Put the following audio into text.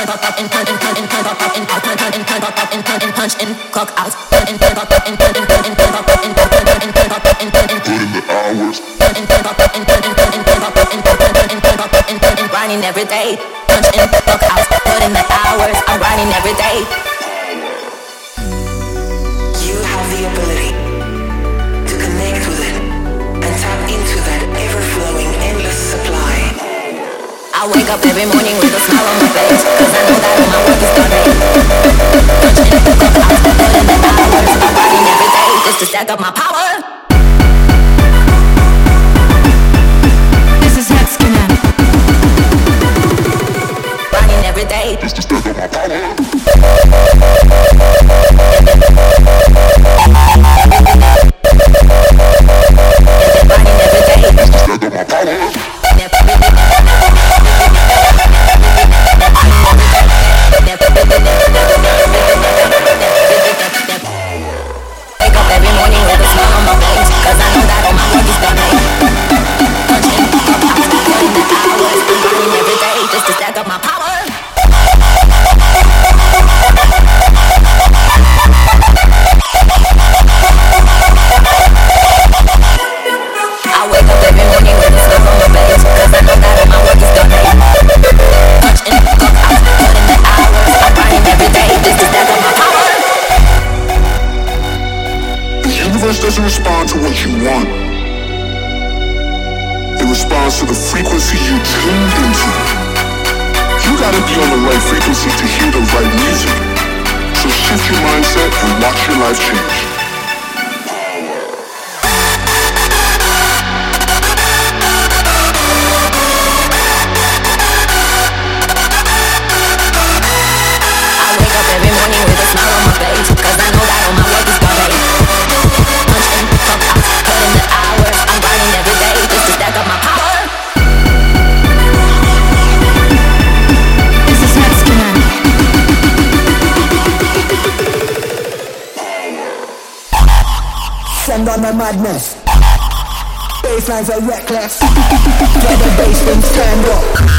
clock out. Grinding every day, punch in, clock out, put in the hours. I'm grinding every day. You have the ability to connect with it and tap into that ever-flowing, endless supply. I wake up every morning with a smile on my face, cause I know that all my work is done. Punch in, clock out, put in the hours. I'm grinding every day just to stack up my power. This is Head Skinner. Grinding every day just to stack up my power. Doesn't respond to what you want. It responds to the frequency you tuned into. You gotta be on the right frequency to hear the right music. So shift your mindset and watch your life change. I wake up every morning with a smile on my face, cause I know that all my work is done. Send on the madness. Basslines are reckless. Get the bass turned up.